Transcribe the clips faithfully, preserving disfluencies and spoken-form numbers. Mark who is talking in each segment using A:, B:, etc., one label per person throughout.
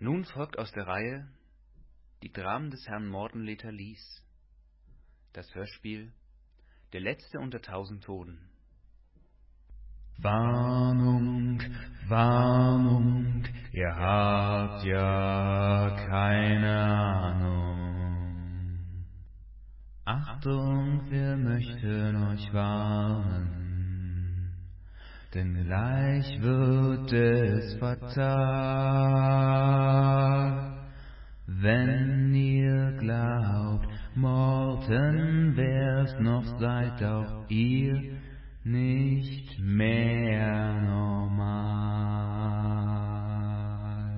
A: Nun folgt aus der Reihe Die Dramen des Herrn Morten Letallies, das Hörspiel Der Letzte unter tausend Toten.
B: Warnung, Warnung, ihr habt ja keine Ahnung. Achtung, wir möchten euch warnen, denn gleich wird es fatal, wenn ihr glaubt, Morten wär's noch, seid auch ihr nicht mehr normal.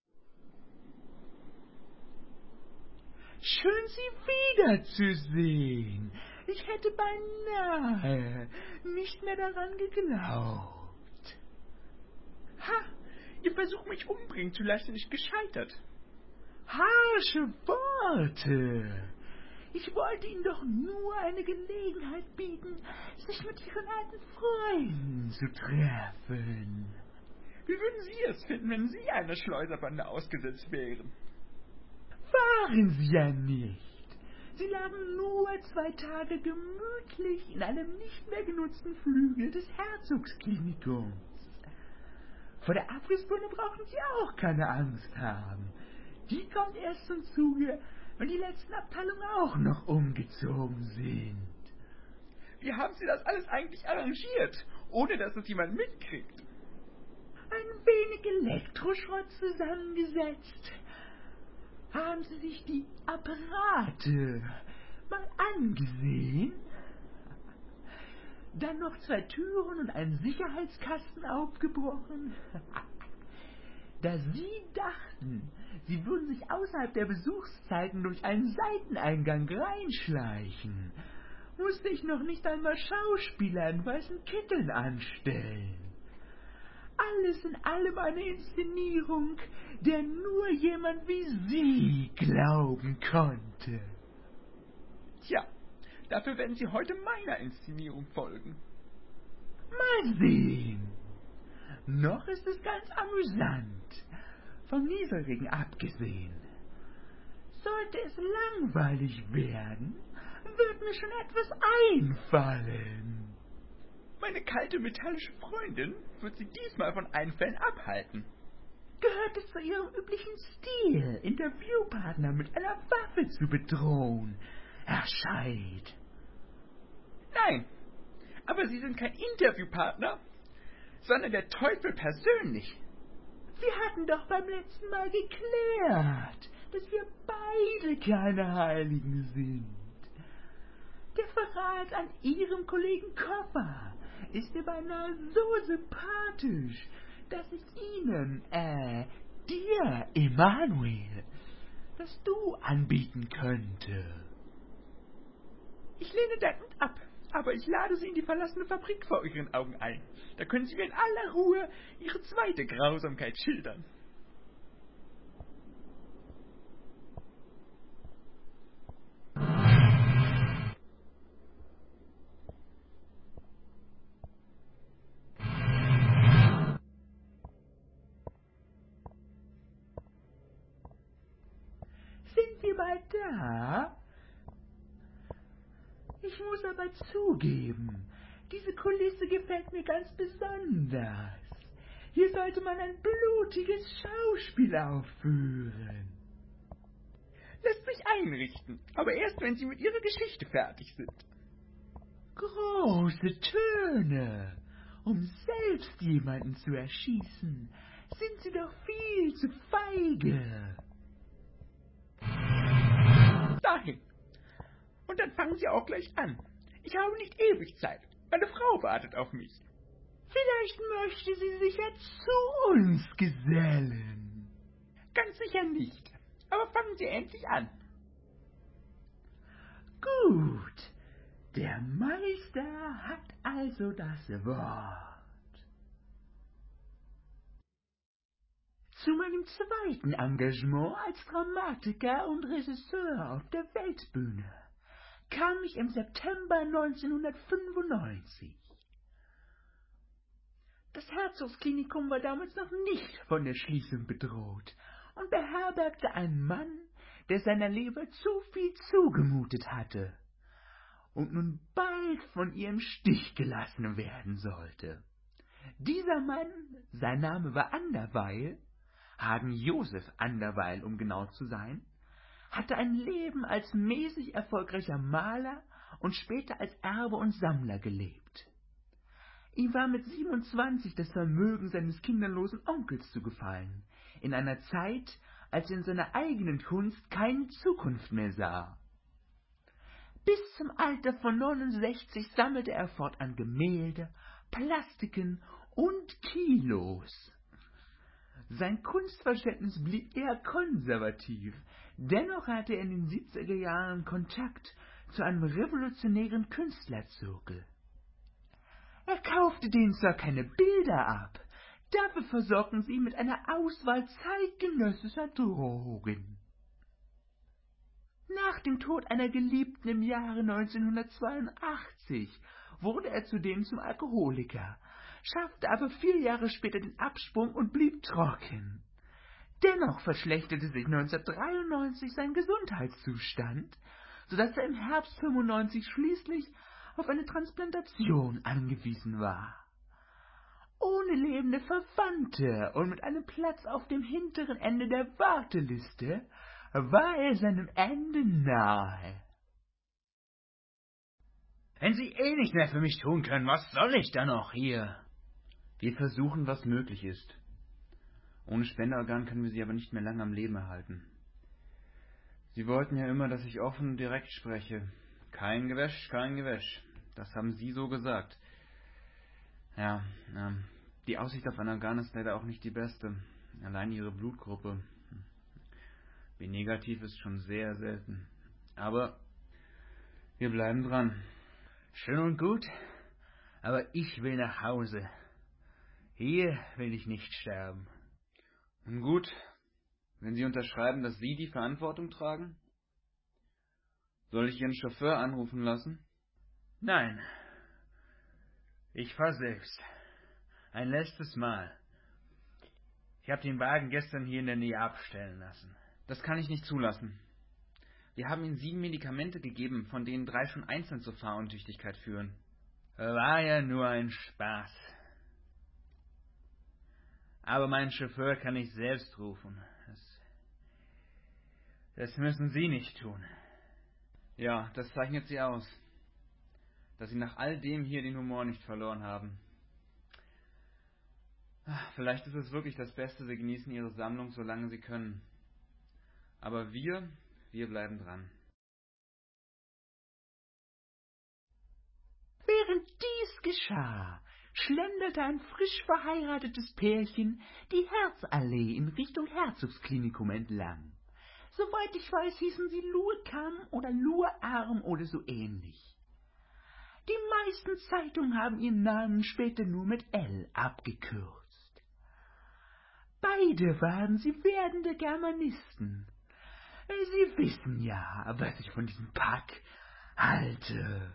C: Schön, Sie wiederzusehen. Ich hätte beinahe nicht mehr daran geglaubt. Ha, Ihr Versuch, mich umbringen zu lassen, ist gescheitert. Harsche Worte. Ich wollte Ihnen doch nur eine Gelegenheit bieten, sich mit Ihren alten Freunden zu treffen. Wie würden Sie es finden, wenn Sie einer Schleuserbande ausgesetzt wären? Waren Sie ja nicht. Sie lagen nur zwei Tage gemütlich in einem nicht mehr genutzten Flügel des Herzogsklinikums. Vor der Abrissbirne brauchen Sie auch keine Angst haben. Die kommt erst zum Zuge, wenn die letzten Abteilungen auch noch umgezogen sind. Wie haben Sie das alles eigentlich arrangiert, ohne dass es jemand mitkriegt? Ein wenig Elektroschrott zusammengesetzt. Haben Sie sich die Apparate mal angesehen? Dann noch zwei Türen und einen Sicherheitskasten aufgebrochen. Da Sie dachten, Sie würden sich außerhalb der Besuchszeiten durch einen Seiteneingang reinschleichen, musste ich noch nicht einmal Schauspieler in weißen Kitteln anstellen. Alles in allem eine Inszenierung, der nur jemand wie Sie glauben konnte. Tja, dafür werden Sie heute meiner Inszenierung folgen. Mal sehen. Noch ist es ganz amüsant, vom Nieselregen abgesehen. Sollte es langweilig werden, wird mir schon etwas einfallen. Meine kalte metallische Freundin wird Sie diesmal von Einfällen abhalten. Gehört es zu Ihrem üblichen Stil, Interviewpartner mit einer Waffe zu bedrohen, Herr Scheid? Nein, aber Sie sind kein Interviewpartner, sondern der Teufel persönlich. Wir hatten doch beim letzten Mal geklärt, dass wir beide keine Heiligen sind. Der Verrat an Ihrem Kollegen Koffer ist mir beinahe so sympathisch, dass ich Ihnen, äh, dir, Emanuel, das Du anbieten könnte. Ich lehne dankend ab, aber ich lade Sie in die verlassene Fabrik vor Ihren Augen ein. Da können Sie mir in aller Ruhe Ihre zweite Grausamkeit schildern. Sind wir bald da? Ich muss aber zugeben, diese Kulisse gefällt mir ganz besonders. Hier sollte man ein blutiges Schauspiel aufführen. Lässt mich einrichten, aber erst, wenn Sie mit Ihrer Geschichte fertig sind. Große Töne! Um selbst jemanden zu erschießen, sind Sie doch viel zu feige. Dahin! Und dann fangen Sie auch gleich an. Ich habe nicht ewig Zeit. Meine Frau wartet auf mich. Vielleicht möchte sie sich ja zu uns gesellen. Ganz sicher nicht. Aber fangen Sie endlich an. Gut. Der Meister hat also das Wort. Zu meinem zweiten Engagement als Dramatiker und Regisseur auf der Weltbühne kam ich im September neunzehnhundertfünfundneunzig. Das Herzogsklinikum war damals noch nicht von der Schließung bedroht und beherbergte einen Mann, der seiner Leber zu viel zugemutet hatte und nun bald von ihr im Stich gelassen werden sollte. Dieser Mann, sein Name war Anderweil, Hagen Josef Anderweil, um genau zu sein, hatte ein Leben als mäßig erfolgreicher Maler und später als Erbe und Sammler gelebt. Ihm war mit siebenundzwanzig das Vermögen seines kinderlosen Onkels zugefallen, in einer Zeit, als er in seiner eigenen Kunst keine Zukunft mehr sah. Bis zum Alter von neunundsechzig sammelte er fortan Gemälde, Plastiken und Kilos. Sein Kunstverständnis blieb eher konservativ, dennoch hatte er in den siebziger Jahren Kontakt zu einem revolutionären Künstlerzirkel. Er kaufte denen zwar keine Bilder ab, dafür versorgten sie ihn mit einer Auswahl zeitgenössischer Drogen. Nach dem Tod einer Geliebten im Jahre neunzehnhundertzweiundachtzig wurde er zudem zum Alkoholiker, schaffte aber vier Jahre später den Absprung und blieb trocken. Dennoch verschlechterte sich neunzehnhundertdreiundneunzig sein Gesundheitszustand, so dass er im Herbst fünfundneunzig schließlich auf eine Transplantation angewiesen war. Ohne lebende Verwandte und mit einem Platz auf dem hinteren Ende der Warteliste war er seinem Ende nahe.
A: Wenn Sie eh nicht mehr für mich tun können, was soll ich da noch hier? Wir versuchen, was möglich ist. Ohne Spenderorgan können wir Sie aber nicht mehr lange am Leben erhalten. Sie wollten ja immer, dass ich offen und direkt spreche. Kein Gewäsch, kein Gewäsch. Das haben Sie so gesagt. Ja, ähm, die Aussicht auf ein Organ ist leider auch nicht die beste. Allein Ihre Blutgruppe. B negativ ist schon sehr selten. Aber wir bleiben dran. Schön und gut, aber ich will nach Hause. Hier will ich nicht sterben. Nun gut, wenn Sie unterschreiben, dass Sie die Verantwortung tragen? Soll ich Ihren Chauffeur anrufen lassen? Nein, ich fahr selbst. Ein letztes Mal. Ich habe den Wagen gestern hier in der Nähe abstellen lassen. Das kann ich nicht zulassen. Wir haben Ihnen sieben Medikamente gegeben, von denen drei schon einzeln zur Fahruntüchtigkeit führen. War ja nur ein Spaß. Aber meinen Chauffeur kann ich selbst rufen. Das, das müssen Sie nicht tun. Ja, das zeichnet Sie aus. Dass Sie nach all dem hier den Humor nicht verloren haben. Vielleicht ist es wirklich das Beste, Sie genießen Ihre Sammlung, solange Sie können. Aber wir, wir bleiben dran.
C: Während dies geschah, schlenderte ein frisch verheiratetes Pärchen die Herzallee in Richtung Herzogsklinikum entlang. Soweit ich weiß, hießen sie Luekam oder Luearm oder so ähnlich. Die meisten Zeitungen haben ihren Namen später nur mit L abgekürzt. Beide waren sie werdende Germanisten. Sie wissen ja, was ich von diesem Pack halte.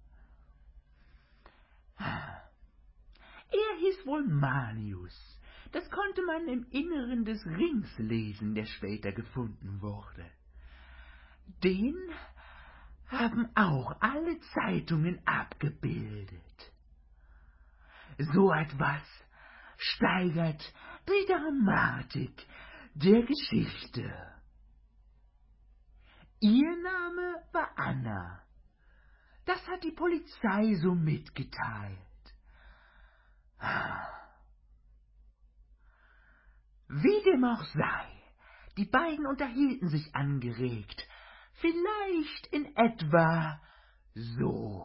C: Er hieß wohl Manius. Das konnte man im Inneren des Rings lesen, der später gefunden wurde. Den haben auch alle Zeitungen abgebildet. So etwas steigert die Dramatik der Geschichte. Ihr Name war Anna. Das hat die Polizei so mitgeteilt. Wie dem auch sei, die beiden unterhielten sich angeregt, vielleicht in etwa so.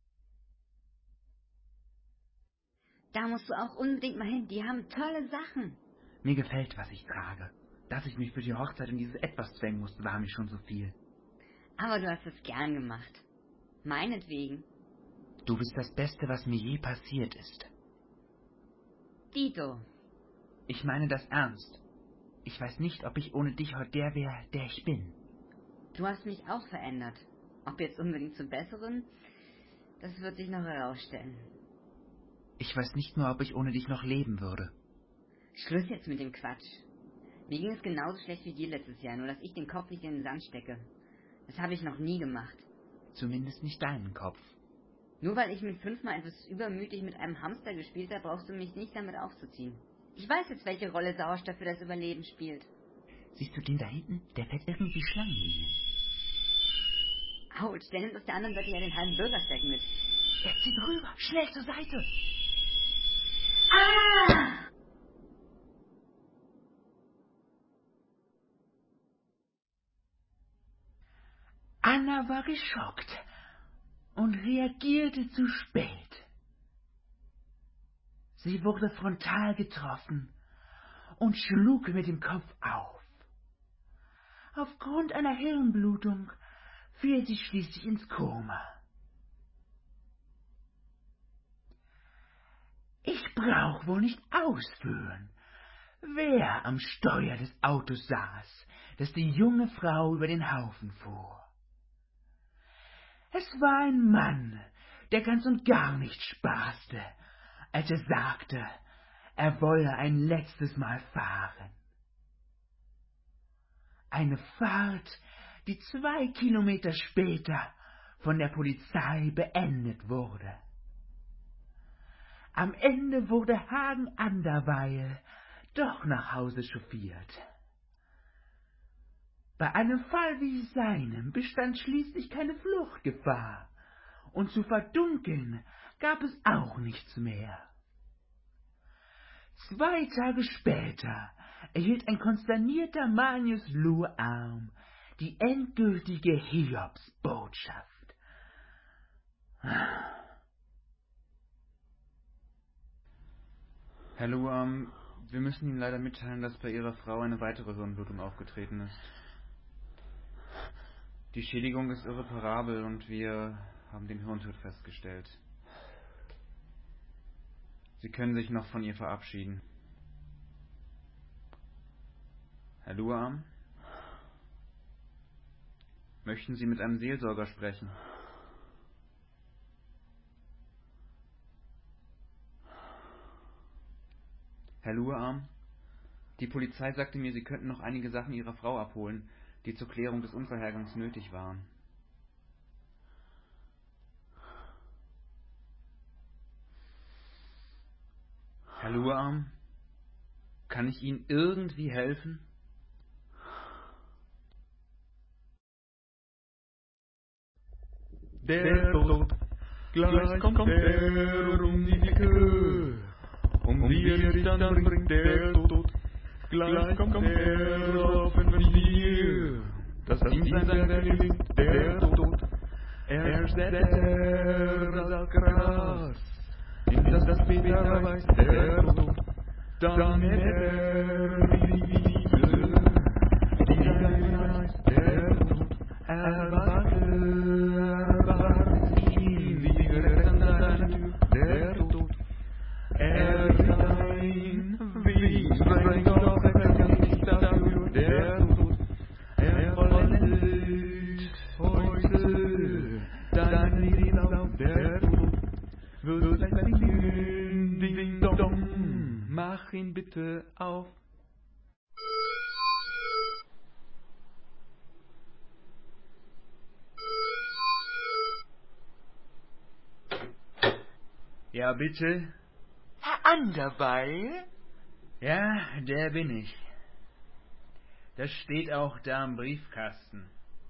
D: Da musst du auch unbedingt mal hin, die haben tolle Sachen.
A: Mir gefällt, was ich trage. Dass ich mich für die Hochzeit in dieses Etwas zwängen musste, war mir schon so viel.
D: Aber du hast es gern gemacht. Meinetwegen.
A: Du bist das Beste, was mir je passiert ist.
D: Dito.
A: Ich meine das ernst. Ich weiß nicht, ob ich ohne dich heute der wäre, der ich bin.
D: Du hast mich auch verändert. Ob jetzt unbedingt zum Besseren, das wird sich noch herausstellen.
A: Ich weiß nicht nur, ob ich ohne dich noch leben würde.
D: Schluss jetzt mit dem Quatsch. Mir ging es genauso schlecht wie dir letztes Jahr, nur dass ich den Kopf nicht in den Sand stecke. Das habe ich noch nie gemacht.
C: Zumindest nicht deinen Kopf.
D: Nur weil ich mit fünfmal etwas übermütig mit einem Hamster gespielt habe, brauchst du mich nicht damit aufzuziehen. Ich weiß jetzt, welche Rolle Sauerstoff für das Überleben spielt.
C: Siehst du den da hinten? Der fährt irgendwie Schlangenlinien.
D: Autsch, der nimmt auf der anderen Seite ja den halben Bürgersteig mit.
C: Er zieht rüber, schnell zur Seite.
D: Ah!
C: Anna war geschockt und reagierte zu spät. Sie wurde frontal getroffen und schlug mit dem Kopf auf. Aufgrund einer Hirnblutung fiel sie schließlich ins Koma. Ich brauche wohl nicht ausführen, wer am Steuer des Autos saß, das die junge Frau über den Haufen fuhr. Es war ein Mann, der ganz und gar nicht spaßte, als er sagte, er wolle ein letztes Mal fahren. Eine Fahrt, die zwei Kilometer später von der Polizei beendet wurde. Am Ende wurde Hagen Anderweil doch nach Hause chauffiert. Bei einem Fall wie seinem bestand schließlich keine Fluchtgefahr, und zu verdunkeln gab es auch nichts mehr. Zwei Tage später erhielt ein konsternierter Manius Luarm die endgültige Hiobsbotschaft.
A: Herr Luarm, wir müssen Ihnen leider mitteilen, dass bei Ihrer Frau eine weitere Hirnblutung aufgetreten ist. Die Schädigung ist irreparabel und wir haben den Hirntod festgestellt. Sie können sich noch von ihr verabschieden. Herr Luarm? Möchten Sie mit einem Seelsorger sprechen? Herr Luarm? Die Polizei sagte mir, Sie könnten noch einige Sachen Ihrer Frau abholen, die zur Klärung des Unfallhergangs nötig waren. Herr Luarm? Kann ich Ihnen irgendwie helfen?
B: Der Tod, gleich kommt er um die Ecke, um wie er dich dann bringt, der Tod, gleich kommt er auf Offensive, das ihm sein Werk gelingt, der Tod, er setzt er das Gras, in das das Peter weiß, der Tod, dann er die Liebe, die sein heißt, der Tod, erwarte, erwarte ihn, wie gerettet an deiner Tür, der Tod, er ist ein Weg, sein Gott, er kann nicht dafür, der Tod, er vollendet heute dein Lebenslauf, der Tod, wird gleich singen, ding dong, mach ihn bitte auf.
A: Ja, bitte?
C: Herr Anderweil?
A: Ja, der bin ich. Das steht auch da im Briefkasten.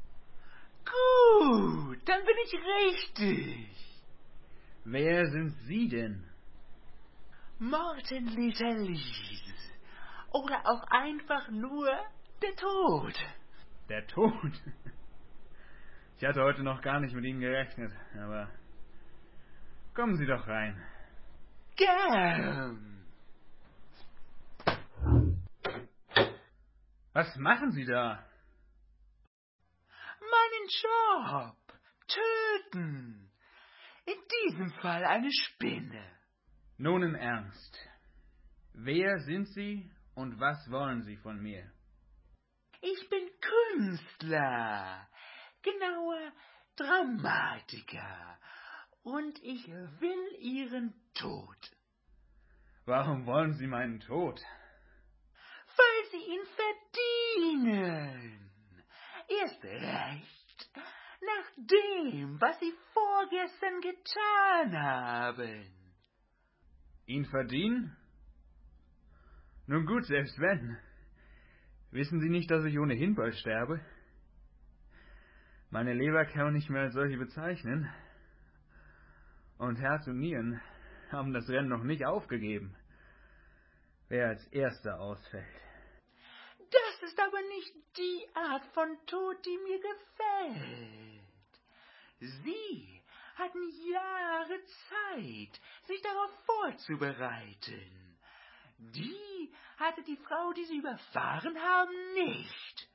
C: Gut, dann bin ich richtig.
A: Wer sind Sie denn?
C: Morten Letelies. Oder auch einfach nur der Tod.
A: Der Tod? Ich hatte heute noch gar nicht mit Ihnen gerechnet, aber kommen Sie doch rein.
C: Gern.
A: Was machen Sie da?
C: Meinen Job. Töten. In diesem Fall eine Spinne.
A: Nun im Ernst. Wer sind Sie und was wollen Sie von mir?
C: Ich bin Künstler. Genauer Dramatiker. Und ich will Ihren Tod.
A: Warum wollen Sie meinen Tod?
C: Weil Sie ihn verdienen. Erst recht, nach dem, was Sie vorgestern getan haben.
A: Ihn verdienen? Nun gut, selbst wenn. Wissen Sie nicht, dass ich ohnehin bald sterbe? Meine Leber kann man nicht mehr als solche bezeichnen. Und Herz und Nieren haben das Rennen noch nicht aufgegeben. Wer als Erster ausfällt.
C: Das ist aber nicht die Art von Tod, die mir gefällt. Sie hatten Jahre Zeit, sich darauf vorzubereiten. Die hatte die Frau, die sie überfahren haben, nicht.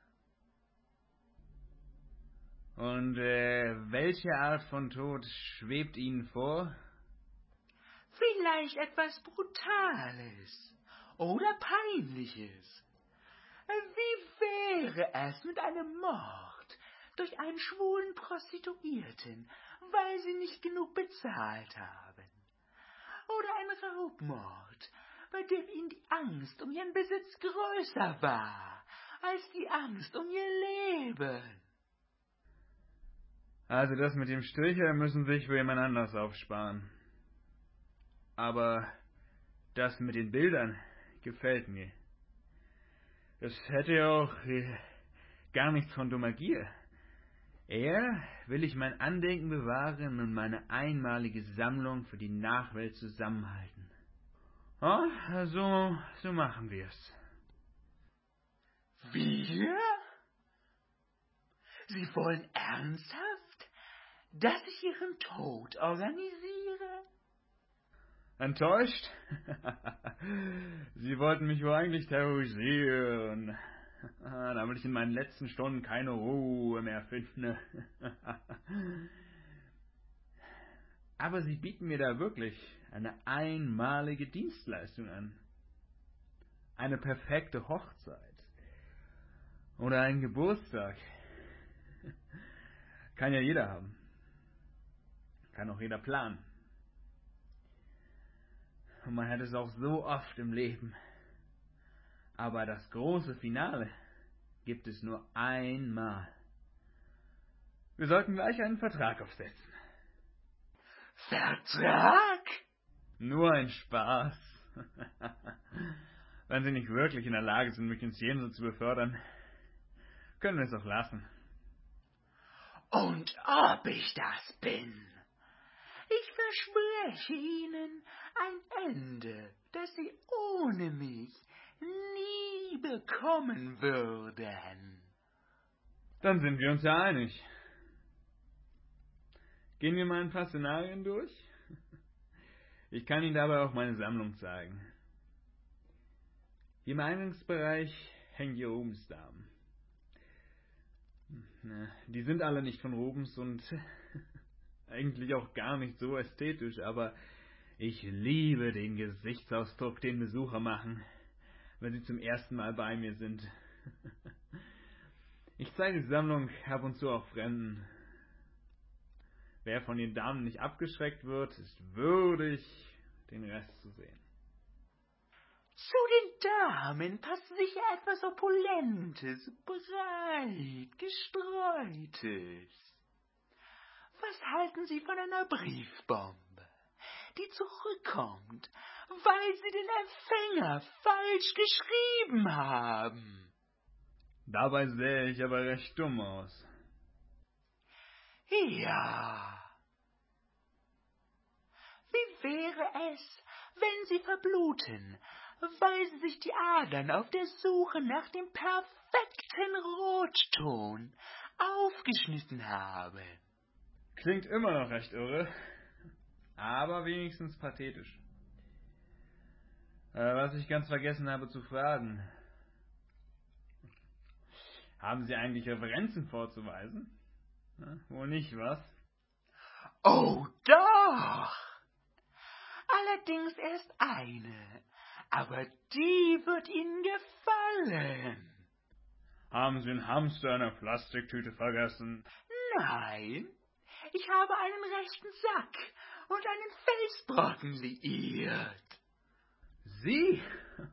A: Und äh, welche Art von Tod schwebt Ihnen vor?
C: Vielleicht etwas Brutales oder Peinliches. Wie wäre es mit einem Mord durch einen schwulen Prostituierten, weil sie nicht genug bezahlt haben? Oder ein Raubmord, bei dem ihnen die Angst um ihren Besitz größer war als die Angst um ihr Leben?
A: Also das mit dem Stricher müssen sich für jemand anders aufsparen. Aber das mit den Bildern gefällt mir. Das hätte ja auch äh, gar nichts von dummer Gier. Eher will ich mein Andenken bewahren und meine einmalige Sammlung für die Nachwelt zusammenhalten. Ja, so, so machen wir's.
C: Wir? Sie wollen ernsthaft, dass ich Ihren Tod organisiere?
A: Enttäuscht? Sie wollten mich wohl eigentlich terrorisieren, damit ich in meinen letzten Stunden keine Ruhe mehr finde. Aber Sie bieten mir da wirklich eine einmalige Dienstleistung an. Eine perfekte Hochzeit. Oder einen Geburtstag. Kann ja jeder haben. Kann auch jeder planen. Und man hat es auch so oft im Leben. Aber das große Finale gibt es nur einmal. Wir sollten gleich einen Vertrag aufsetzen.
C: Vertrag?
A: Nur ein Spaß. Wenn Sie nicht wirklich in der Lage sind, mich ins Jenseits zu befördern, können wir es auch lassen.
C: Und ob ich das bin? Ich verspreche Ihnen ein Ende, das Sie ohne mich nie bekommen würden.
A: Dann sind wir uns ja einig. Gehen wir mal ein paar Szenarien durch? Ich kann Ihnen dabei auch meine Sammlung zeigen. Hier im Eingangsbereich hängen die Rubensdamen. Die sind alle nicht von Rubens und eigentlich auch gar nicht so ästhetisch, aber ich liebe den Gesichtsausdruck, den Besucher machen, wenn sie zum ersten Mal bei mir sind. Ich zeige die Sammlung ab und zu auch Fremden. Wer von den Damen nicht abgeschreckt wird, ist würdig, den Rest zu sehen.
C: Zu den Damen passt sicher etwas Opulentes, breit gestreutes. Was halten Sie von einer Briefbombe, die zurückkommt, weil Sie den Empfänger falsch geschrieben haben?
A: Dabei sähe ich aber recht dumm aus.
C: Ja. Wie wäre es, wenn Sie verbluten, weil Sie sich die Adern auf der Suche nach dem perfekten Rotton aufgeschnitten haben?
A: Klingt immer noch recht irre, aber wenigstens pathetisch. Äh, was ich ganz vergessen habe zu fragen. Haben Sie eigentlich Referenzen vorzuweisen? Na, wohl nicht, was?
C: Oh, doch! Allerdings erst eine, aber die wird Ihnen gefallen.
A: Haben Sie einen Hamster in einer Plastiktüte vergessen?
C: Nein, ich habe einen rechten Sack und einen Felsbrocken liiert.
A: Sie?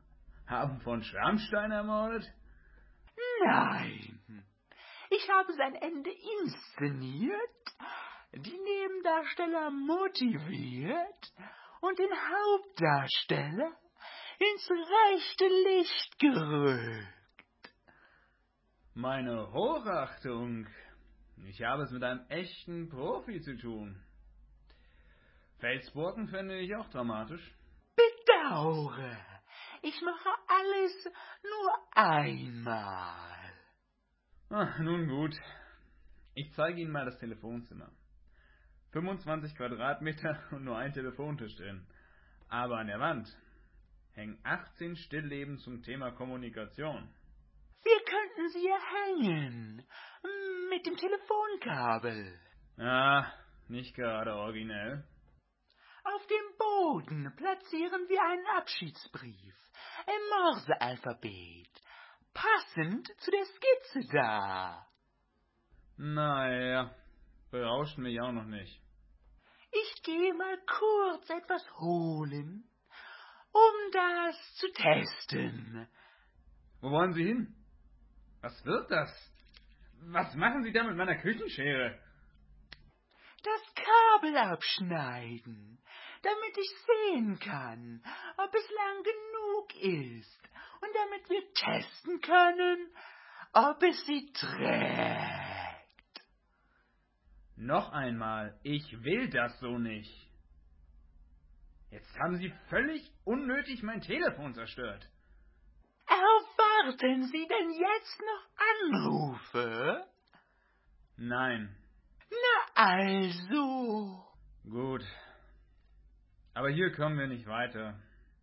A: haben von Schwammstein ermordet?
C: Nein, ich habe sein Ende inszeniert, die Nebendarsteller motiviert und den Hauptdarsteller ins rechte Licht gerückt.
A: Meine Hochachtung. Ich habe es mit einem echten Profi zu tun. Felsbrocken finde ich auch dramatisch.
C: Bedaure, ich mache alles nur einmal.
A: Ach, nun gut. Ich zeige Ihnen mal das Telefonzimmer. fünfundzwanzig Quadratmeter und nur ein Telefontisch drin. Aber an der Wand hängen achtzehn Stillleben zum Thema Kommunikation.
C: Wir könnten sie ja hängen. Mit dem Telefonkabel.
A: Ah, nicht gerade originell.
C: Auf dem Boden platzieren wir einen Abschiedsbrief im Morsealphabet. Passend zu der Skizze da.
A: Naja, berauscht mich auch noch nicht.
C: Ich gehe mal kurz etwas holen, um das zu testen.
A: Wo wollen Sie hin? Was wird das? Was machen Sie da mit meiner Küchenschere?
C: Das Kabel abschneiden, damit ich sehen kann, ob es lang genug ist und damit wir testen können, ob es sie trägt.
A: Noch einmal, ich will das so nicht. Jetzt haben Sie völlig unnötig mein Telefon zerstört.
C: Erwarten Sie denn jetzt noch Anrufe?
A: Nein.
C: Na also.
A: Gut. Aber hier kommen wir nicht weiter.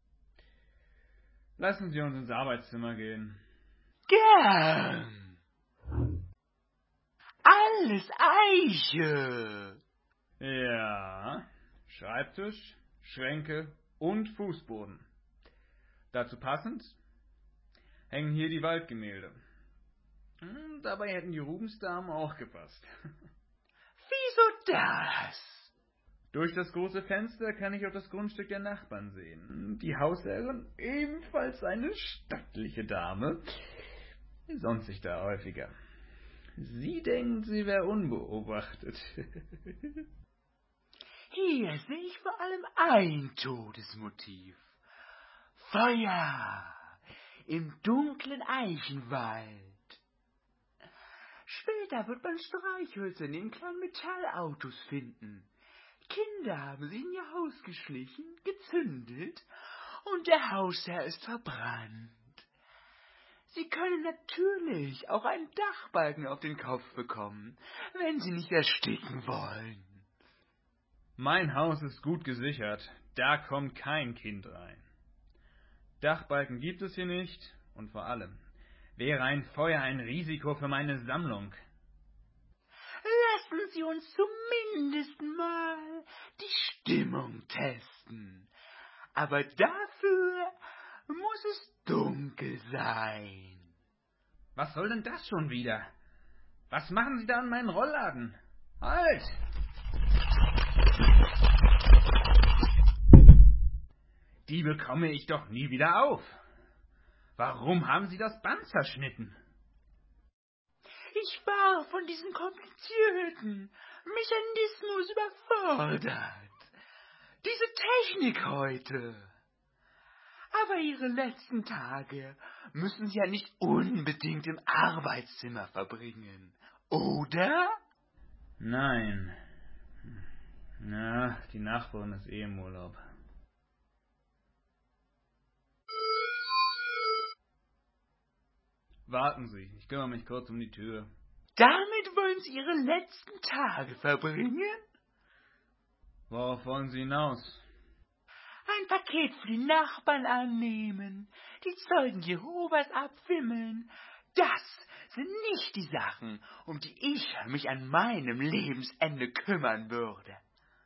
A: Lassen Sie uns ins Arbeitszimmer gehen.
C: Gern. Alles Eiche.
A: Ja. Schreibtisch, Schränke und Fußboden. Dazu passend hängen hier die Waldgemälde. Hm, dabei hätten die Rubensdamen auch gepasst.
C: Wieso das?
A: Durch das große Fenster kann ich auf das Grundstück der Nachbarn sehen. Die Hausherrin, ebenfalls eine stattliche Dame, sonnt sich da häufiger. Sie denkt, sie wäre unbeobachtet.
C: Hier sehe ich vor allem ein Todesmotiv. Feuer im dunklen Eichenwald. Später wird man Streichhölzer in den kleinen Metallautos finden. Kinder haben sie in ihr Haus geschlichen, gezündet und der Hausherr ist verbrannt. Sie können natürlich auch einen Dachbalken auf den Kopf bekommen, wenn sie nicht ersticken wollen.
A: Mein Haus ist gut gesichert, da kommt kein Kind rein. Dachbalken gibt es hier nicht und vor allem wäre ein Feuer ein Risiko für meine Sammlung.
C: Lassen Sie uns zumindest mal die Stimmung testen. Aber dafür muss es dunkel sein.
A: Was soll denn das schon wieder? Was machen Sie da an meinen Rollladen? Halt! Die bekomme ich doch nie wieder auf. Warum haben Sie das Band zerschnitten?
C: Ich war von diesem komplizierten Mechanismus überfordert. Diese Technik heute. Aber Ihre letzten Tage müssen Sie ja nicht unbedingt im Arbeitszimmer verbringen, oder?
A: Nein. Na, die Nachbarin ist eh im Urlaub. Warten Sie, ich kümmere mich kurz um die Tür.
C: Damit wollen Sie Ihre letzten Tage verbringen?
A: Worauf wollen Sie hinaus?
C: Ein Paket für die Nachbarn annehmen, die Zeugen Jehovas abwimmeln. Das sind nicht die Sachen, um die ich mich an meinem Lebensende kümmern würde.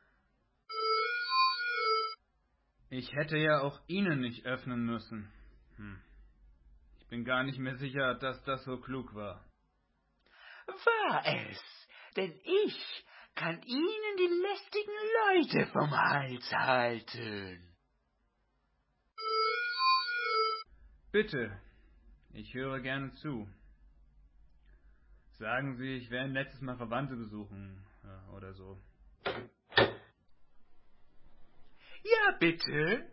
A: Ich hätte ja auch Ihnen nicht öffnen müssen. Hm. Ich bin gar nicht mehr sicher, dass das so klug war.
C: War es, denn ich kann Ihnen die lästigen Leute vom Hals halten.
A: Bitte, ich höre gerne zu. Sagen Sie, ich werde letztes Mal Verwandte besuchen, ja, oder so.
C: Ja, bitte.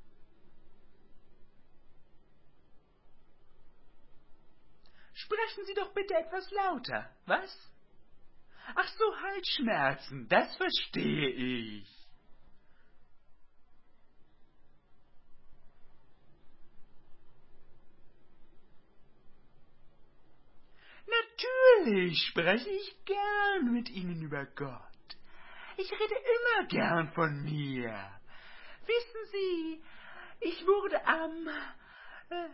C: Sprechen Sie doch bitte etwas lauter, was? Ach so, Halsschmerzen, das verstehe ich. Natürlich spreche ich gern mit Ihnen über Gott. Ich rede immer gern von mir. Wissen Sie, ich wurde am... Äh,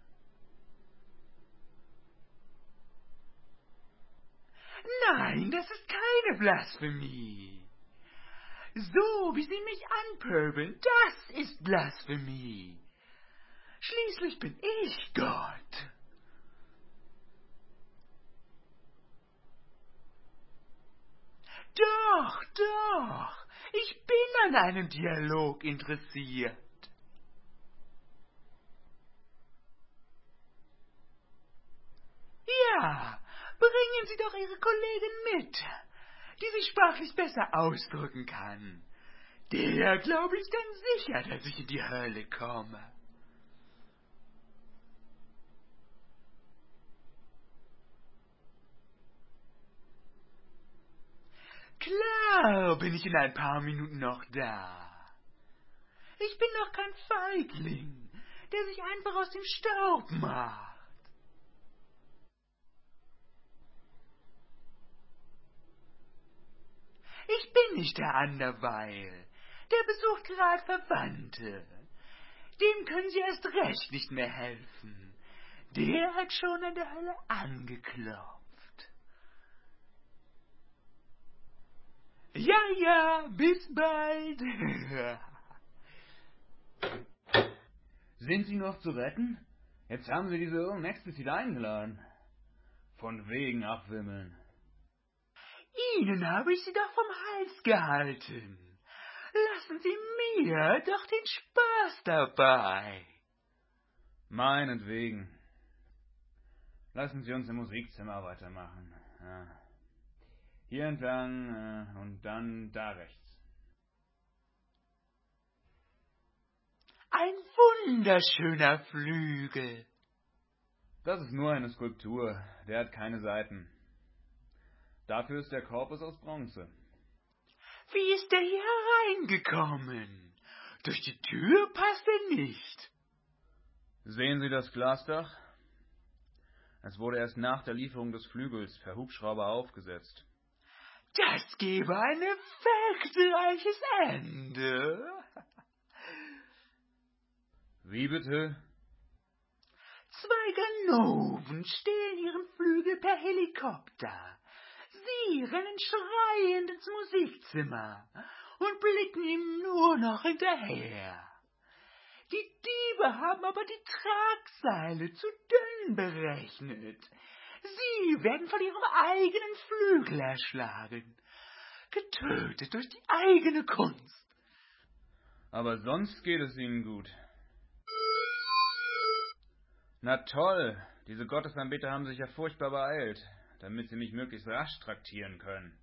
C: Nein, das ist keine Blasphemie. So, wie Sie mich anpöbeln, das ist Blasphemie. Schließlich bin ich Gott. Doch, doch, ich bin an einem Dialog interessiert. Ja, bringen Sie doch Ihre Kollegin mit, die sich sprachlich besser ausdrücken kann. Der glaube ich dann sicher, dass ich in die Hölle komme. Klar bin ich in ein paar Minuten noch da. Ich bin doch kein Feigling, der sich einfach aus dem Staub macht. Ich bin nicht der Anderweil. Der besucht gerade Verwandte. Dem können Sie erst recht nicht mehr helfen. Der hat schon an der Hölle angeklopft. Ja, ja, bis bald.
A: Sind Sie noch zu retten? Jetzt haben Sie diese Irren explizit eingeladen. Von wegen abwimmeln.
C: Ihnen habe ich Sie doch vom Hals gehalten. Lassen Sie mir doch den Spaß dabei.
A: Meinetwegen. Lassen Sie uns im Musikzimmer weitermachen. Ja. Hier entlang äh, und dann da rechts.
C: Ein wunderschöner Flügel.
A: Das ist nur eine Skulptur. Der hat keine Seiten. Dafür ist der Korpus aus Bronze.
C: Wie ist der hier hereingekommen? Durch die Tür passt er nicht.
A: Sehen Sie das Glasdach? Es wurde erst nach der Lieferung des Flügels per Hubschrauber aufgesetzt.
C: Das gäbe ein effektreiches Ende.
A: Wie bitte?
C: Zwei Ganoven stehlen ihren Flügel per Helikopter. Sie rennen schreiend ins Musikzimmer und blicken ihm nur noch hinterher. Die Diebe haben aber die Tragseile zu dünn berechnet. Sie werden von ihrem eigenen Flügel erschlagen, getötet durch die eigene Kunst.
A: Aber sonst geht es ihnen gut. Na toll, diese Gottesanbeter haben sich ja furchtbar beeilt, damit sie mich möglichst rasch traktieren können.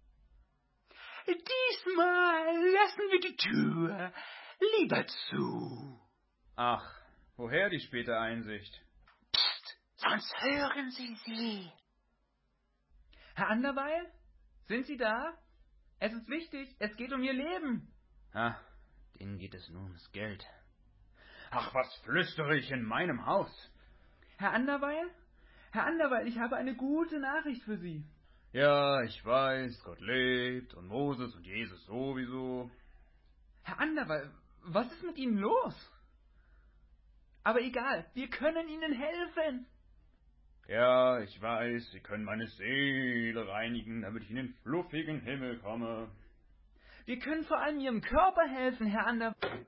C: Diesmal lassen wir die Tür lieber zu.
A: Ach, woher die späte Einsicht?
C: Psst, sonst hören Sie sie.
A: Herr Anderweil, sind Sie da? Es ist wichtig, es geht um Ihr Leben. Ah, denen geht es nur ums Geld. Ach, was flüstere ich in meinem Haus? Herr Anderweil? Herr Anderweil, ich habe eine gute Nachricht für Sie. Ja, ich weiß, Gott lebt und Moses und Jesus sowieso. Herr Anderweil, was ist mit Ihnen los? Aber egal, wir können Ihnen helfen. Ja, ich weiß, Sie können meine Seele reinigen, damit ich in den fluffigen Himmel komme. Wir können vor allem Ihrem Körper helfen, Herr Anderweil.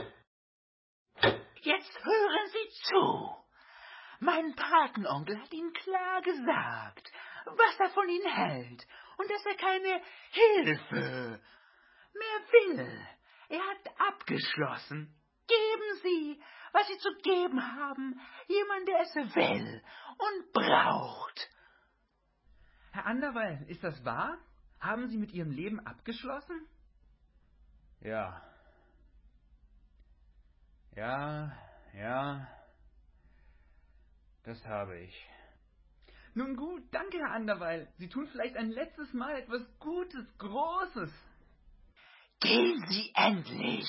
C: Jetzt hören Sie zu. Mein Patenonkel hat Ihnen klar gesagt, was er von Ihnen hält und dass er keine Hilfe mehr will. Er hat abgeschlossen, Geben Sie, was Sie zu geben haben, jemand, der es will und braucht.
A: Herr Anderweil, ist das wahr? Haben Sie mit Ihrem Leben abgeschlossen? Ja. Ja, ja. Das habe ich. Nun gut, danke, Herr Anderweil. Sie tun vielleicht ein letztes Mal etwas Gutes, Großes.
C: Gehen Sie endlich!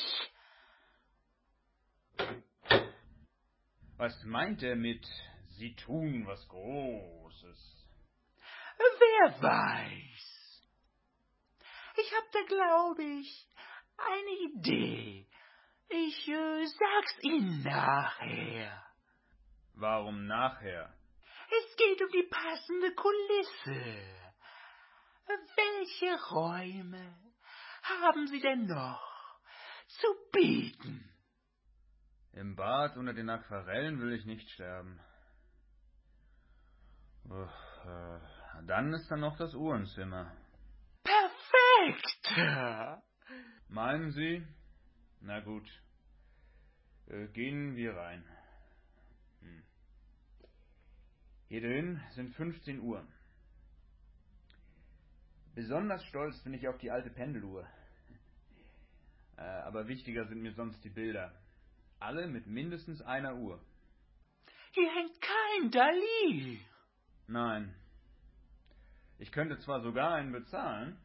A: Was meint er mit, Sie tun was Großes?
C: Wer weiß. Ich hab da, glaube ich, eine Idee. Ich äh, sag's Ihnen nachher.
A: Warum nachher?
C: Es geht um die passende Kulisse. Welche Räume haben Sie denn noch zu bieten?
A: Im Bad unter den Aquarellen will ich nicht sterben. Uff, äh, dann ist da noch das Uhrenzimmer.
C: Perfekt!
A: Meinen Sie? Na gut. Äh, gehen wir rein. Hm. Hier drin sind fünfzehn Uhr. Besonders stolz bin ich auf die alte Pendeluhr. Äh, aber wichtiger sind mir sonst die Bilder. Alle mit mindestens einer Uhr.
C: Hier hängt kein Dali.
A: Nein. Ich könnte zwar sogar einen bezahlen,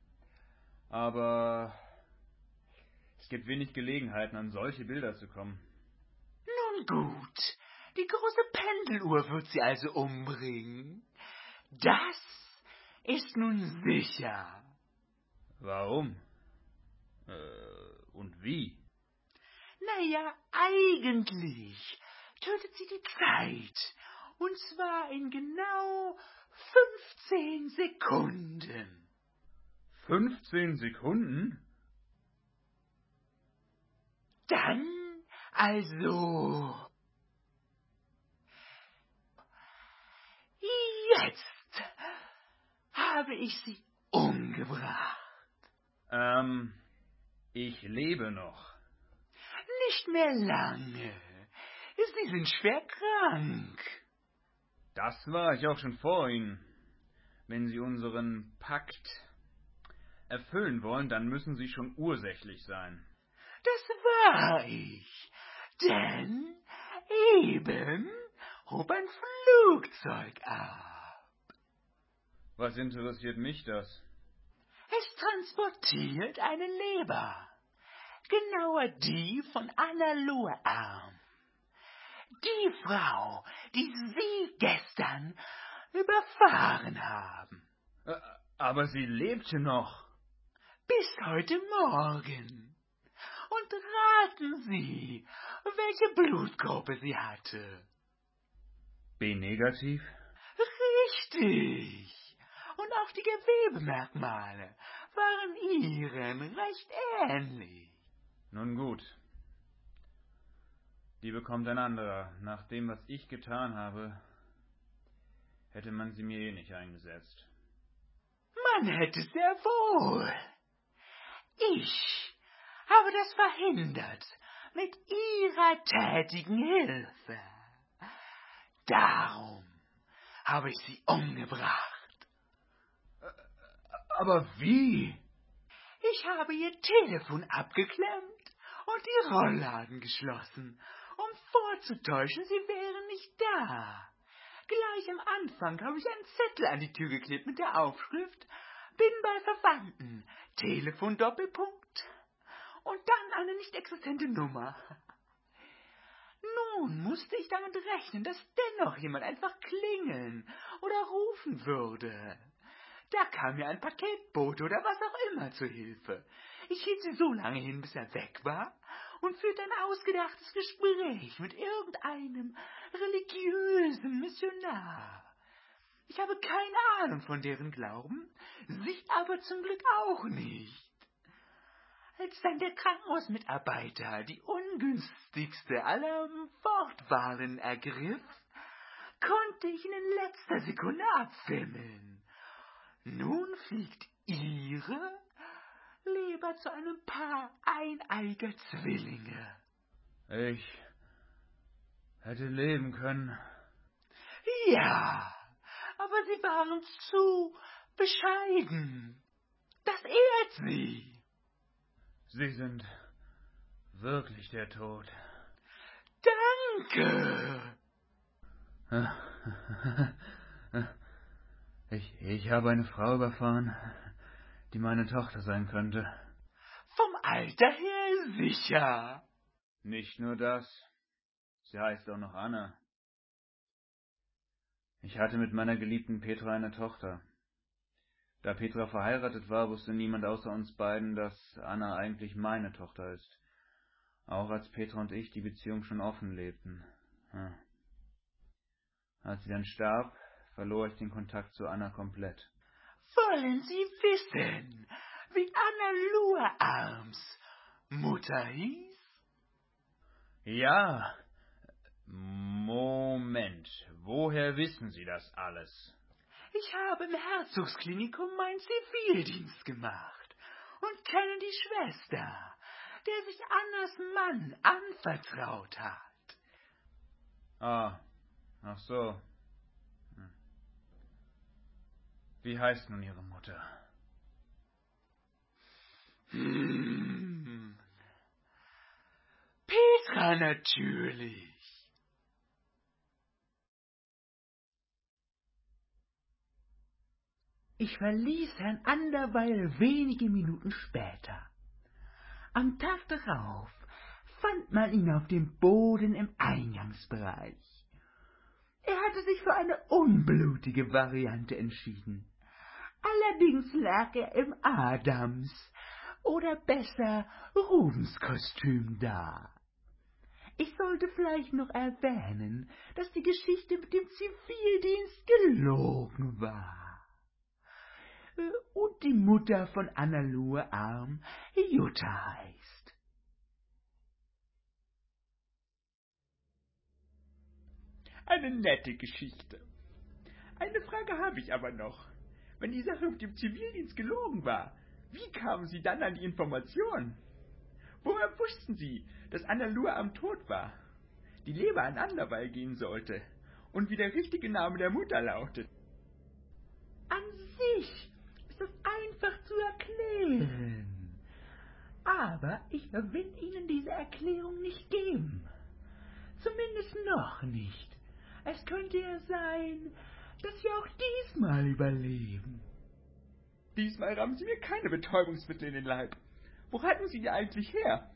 A: aber es gibt wenig Gelegenheiten, an solche Bilder zu kommen.
C: Nun gut, die große Pendeluhr wird Sie also umbringen. Das ist nun sicher.
A: Warum? Äh, und wie?
C: Naja, eigentlich tötet sie die Zeit. Und zwar in genau fünfzehn Sekunden.
A: fünfzehn Sekunden?
C: Dann also... Jetzt habe ich sie umgebracht.
A: Ähm, ich lebe noch.
C: Nicht mehr lange. Sie sind schwer krank.
A: Das war ich auch schon vor Ihnen. Wenn Sie unseren Pakt erfüllen wollen, dann müssen Sie schon ursächlich sein.
C: Das war ich. Denn eben hob ein Flugzeug ab.
A: Was interessiert mich das?
C: Es transportiert eine Leber. Genauer die von Anna Lohrarm. Die Frau, die Sie gestern überfahren haben.
A: Äh, aber sie lebte noch.
C: Bis heute Morgen. Und raten Sie, welche Blutgruppe sie hatte.
A: B-negativ?
C: Richtig. Und auch die Gewebemerkmale waren Ihren recht ähnlich.
A: Nun gut. Die bekommt ein anderer. Nach dem, was ich getan habe, hätte man sie mir eh nicht eingesetzt.
C: Man hätte sehr wohl. Ich habe das verhindert mit Ihrer tätigen Hilfe. Darum habe ich Sie umgebracht.
A: Aber wie?
C: Ich habe Ihr Telefon abgeklemmt und die Rollladen geschlossen, um vorzutäuschen, Sie wären nicht da. Gleich am Anfang habe ich einen Zettel an die Tür geklebt mit der Aufschrift »Bin bei Verwandten, Telefon Doppelpunkt« und dann eine nicht existente Nummer. Nun musste ich damit rechnen, dass dennoch jemand einfach klingeln oder rufen würde. Da kam mir ein Paketbote oder was auch immer zur Hilfe. Ich hielt sie so lange hin, bis er weg war und führte ein ausgedachtes Gespräch mit irgendeinem religiösen Missionar. Ich habe keine Ahnung von deren Glauben, sie aber zum Glück auch nicht. Als dann der Krankenhausmitarbeiter die ungünstigste aller Wortwahlen ergriff, konnte ich ihn in letzter Sekunde abwimmeln. Nun fliegt Ihre Leber zu einem Paar eineiger Zwillinge.
A: Ich hätte leben können.
C: Ja, aber Sie waren zu bescheiden. Das ehrt Sie.
A: Sie sind wirklich der Tod.
C: Danke.
A: Ich, ich habe eine Frau überfahren, die meine Tochter sein könnte.
C: Vom Alter her sicher.
A: Nicht nur das. Sie heißt auch noch Anna. Ich hatte mit meiner geliebten Petra eine Tochter. Da Petra verheiratet war, wusste niemand außer uns beiden, dass Anna eigentlich meine Tochter ist. Auch als Petra und ich die Beziehung schon offen lebten. Ja. Als sie dann starb, verlor ich den Kontakt zu Anna komplett.
C: Wollen Sie wissen, wie Anna Luarms Mutter hieß?
A: Ja. Moment, woher wissen Sie das alles?
C: Ich habe im Herzogsklinikum meinen Zivildienst gemacht und kenne die Schwester, der sich Annas Mann anvertraut hat.
A: Ah, ach so. Hm. Wie heißt nun Ihre Mutter?
C: Hm. Petra natürlich. Ich verließ Herrn Anderweil wenige Minuten später. Am Tag darauf fand man ihn auf dem Boden im Eingangsbereich. Er hatte sich für eine unblutige Variante entschieden. Allerdings lag er im Adams- oder besser Rubenskostüm da. Ich sollte vielleicht noch erwähnen, dass die Geschichte mit dem Zivildienst gelogen war. Und die Mutter von Anna Luarm Jutta heißt.
B: Eine nette Geschichte. Eine Frage habe ich aber noch. Wenn die Sache mit dem Zivildienst gelogen war, wie kamen Sie dann an die Information? Woher wussten Sie, dass Anna Luarm tot war, die Leber an Anderweil gehen sollte und wie der richtige Name der Mutter lautet?
C: An sich ist es einfach zu erklären. Aber ich will Ihnen diese Erklärung nicht geben. Zumindest noch nicht. Es könnte ja sein, dass Sie auch diesmal überleben.
B: Diesmal rammen Sie mir keine Betäubungsmittel in den Leib. Wo hatten Sie die eigentlich her?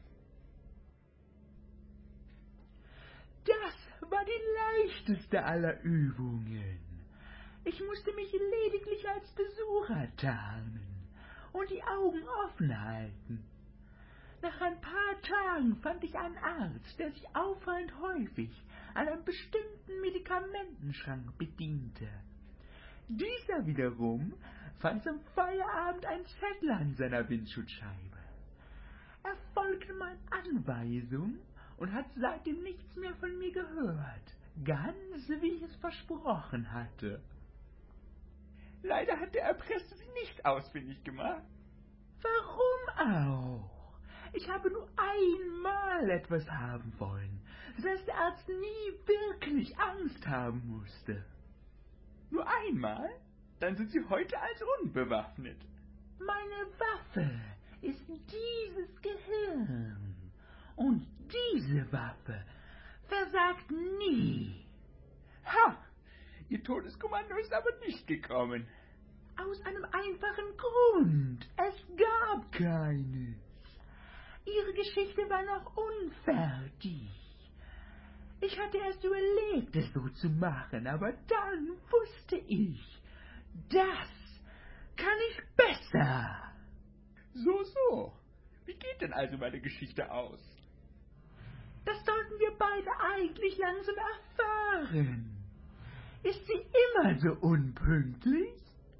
C: Das war die leichteste aller Übungen. Ich musste mich lediglich als Besucher tarnen und die Augen offen halten. Nach ein paar Tagen fand ich einen Arzt, der sich auffallend häufig an einem bestimmten Medikamentenschrank bediente. Dieser wiederum fand zum Feierabend einen Zettel an seiner Windschutzscheibe. Er folgte meinen Anweisungen und hat seitdem nichts mehr von mir gehört, ganz wie ich es versprochen hatte.
B: Leider hat der Erpresser Sie nicht ausfindig gemacht.
C: Warum auch? Ich habe nur einmal etwas haben wollen, sodass der Arzt nie wirklich Angst haben musste.
B: Nur einmal? Dann sind Sie heute als unbewaffnet.
C: Meine Waffe ist dieses Gehirn. Und diese Waffe versagt nie.
B: Ha! Ihr Todeskommando ist aber nicht gekommen.
C: Aus einem einfachen Grund. Es gab keines. Ihre Geschichte war noch unfertig. Ich hatte erst überlegt, es so zu machen, aber dann wusste ich, das kann ich besser.
B: So, so. Wie geht denn also meine Geschichte aus?
C: Das sollten wir beide eigentlich langsam erfahren. Ist sie immer so unpünktlich?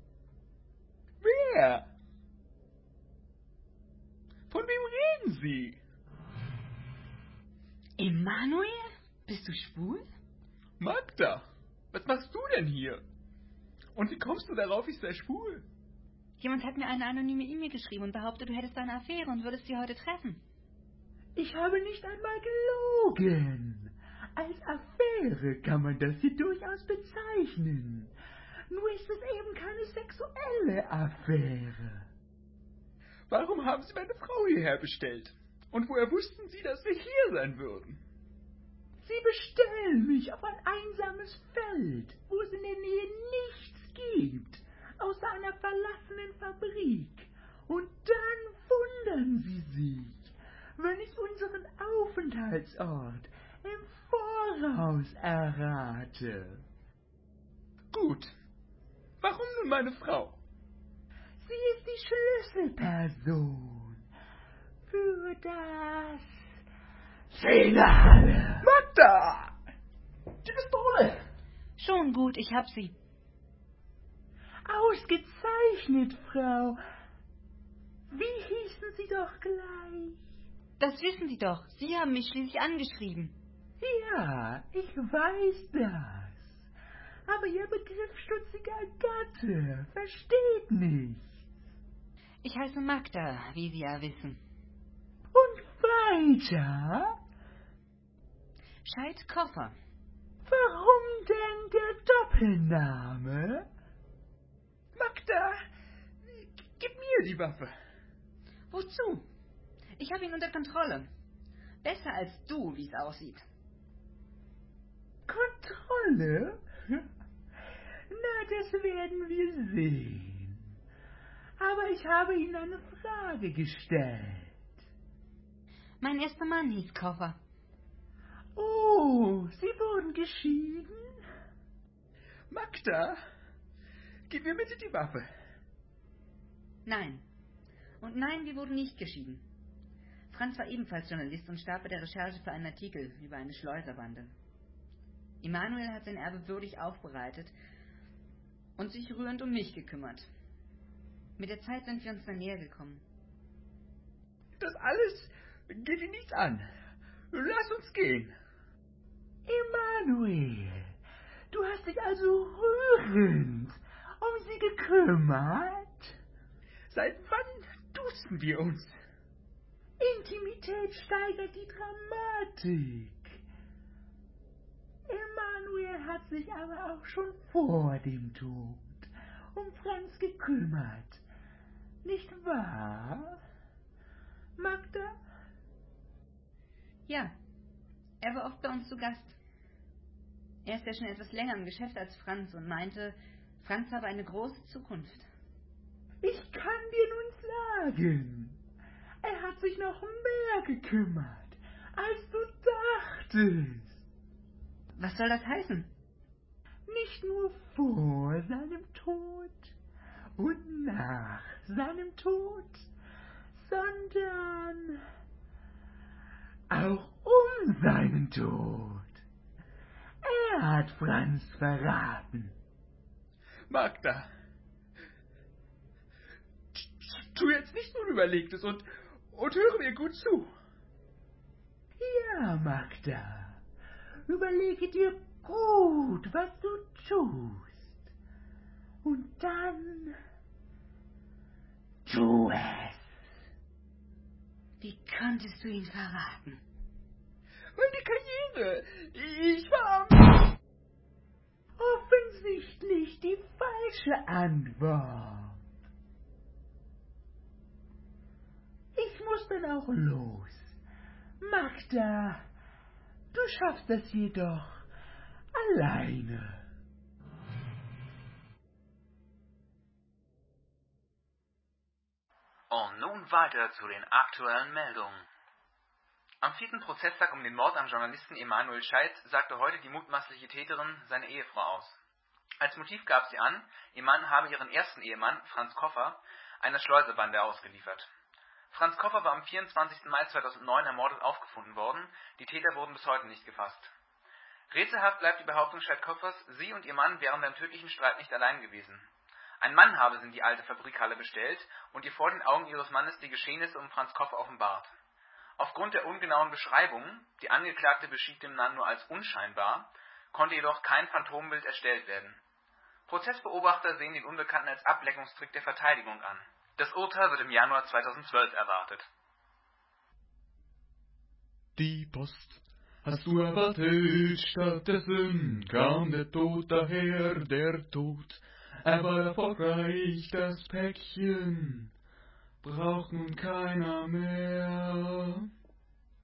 B: Wer? Von wem reden Sie?
D: Emanuel? Bist du schwul?
B: Magda, was machst du denn hier? Und wie kommst du darauf, ich sei schwul?
D: Jemand hat mir eine anonyme E-Mail geschrieben und behauptet, du hättest eine Affäre und würdest sie heute treffen.
C: Ich habe nicht einmal gelogen. Als Affäre kann man das hier durchaus bezeichnen. Nur ist es eben keine sexuelle Affäre.
A: Warum haben Sie meine Frau hierher bestellt? Und woher wussten Sie, dass wir hier sein würden?
C: Sie bestellen mich auf ein einsames Feld, wo es in der Nähe nichts gibt, außer einer verlassenen Fabrik. Und dann wundern Sie sich, wenn ich unseren Aufenthaltsort im Voraus errate.
A: Gut. Warum nun meine Frau?
C: Sie ist die Schlüsselperson für das Finale.
A: Magda!
C: Die Pistole!
D: Schon gut, ich hab sie.
C: Ausgezeichnet, Frau. Wie hießen Sie doch gleich?
D: Das wissen Sie doch. Sie haben mich schließlich angeschrieben.
C: Ja, ich weiß das. Aber Ihr begriffsstutziger Gatte versteht nicht.
D: Ich heiße Magda, wie Sie ja wissen.
C: Und weiter?
D: Scheid-Koffer.
C: Warum denn der Doppelname?
A: Magda, gib mir die Waffe.
D: Wozu? Ich habe ihn unter Kontrolle. Besser als du, wie es aussieht.
C: Kontrolle? Na, das werden wir sehen. Aber ich habe Ihnen eine Frage gestellt.
D: Mein erster Mann hieß Koffer.
C: Oh, Sie wurden geschieden?
A: Magda, gib mir bitte die Waffe.
D: Nein. Und nein, wir wurden nicht geschieden. Franz war ebenfalls Journalist und starb bei der Recherche für einen Artikel über eine Schleuserbande. Emanuel hat sein Erbe würdig aufbereitet und sich rührend um mich gekümmert. Mit der Zeit sind wir uns dann näher gekommen.
A: Das alles geht ihn nichts an. Lass uns gehen.
C: Emanuel, du hast dich also rührend um sie gekümmert?
A: Seit wann duzen wir uns?
C: Intimität steigert die Dramatik. Emanuel hat sich aber auch schon vor dem Tod um Franz gekümmert. Nicht wahr, Magda?
D: Ja, er war oft bei uns zu Gast. Er ist ja schon etwas länger im Geschäft als Franz und meinte, Franz habe eine große Zukunft.
C: Ich kann dir nun sagen, er hat sich noch mehr gekümmert, als du dachtest.
D: Was soll das heißen?
C: Nicht nur vor seinem Tod und nach seinem Tod, sondern auch um seinen Tod. Er hat Franz verraten.
A: Magda, tu jetzt nicht Unüberlegtes und, und höre mir gut zu.
C: Ja, Magda. Überlege dir gut, was du tust. Und dann tu es.
D: Wie konntest du ihn verraten?
A: Meine Karriere. Ich war...
C: Offensichtlich die falsche Antwort. Ich muss dann auch los. Magda, du schaffst das jedoch alleine.
A: Und nun weiter zu den aktuellen Meldungen. Am vierten Prozesstag um den Mord am Journalisten Emanuel Scheid sagte heute die mutmaßliche Täterin seine Ehefrau aus. Als Motiv gab sie an, ihr Mann habe ihren ersten Ehemann, Franz Koffer, einer Schleuserbande ausgeliefert. Franz Koffer war am vierundzwanzigsten Mai zweitausendneun ermordet aufgefunden worden, die Täter wurden bis heute nicht gefasst. Rätselhaft bleibt die Behauptung Scheid Koffers, sie und ihr Mann wären beim tödlichen Streit nicht allein gewesen. Ein Mann habe sie in die alte Fabrikhalle bestellt und ihr vor den Augen ihres Mannes die Geschehnisse um Franz Koffer offenbart. Aufgrund der ungenauen Beschreibungen, die Angeklagte beschied den Mann nur als unscheinbar, konnte jedoch kein Phantombild erstellt werden. Prozessbeobachter sehen den Unbekannten als Ablenkungstrick der Verteidigung an. Das Urteil wird im Januar zweitausendzwölf erwartet.
B: die Post hast du erwartet, stattdessen kam der Tod daher, der Tod. Er war erfolgreich, das Päckchen braucht nun keiner mehr.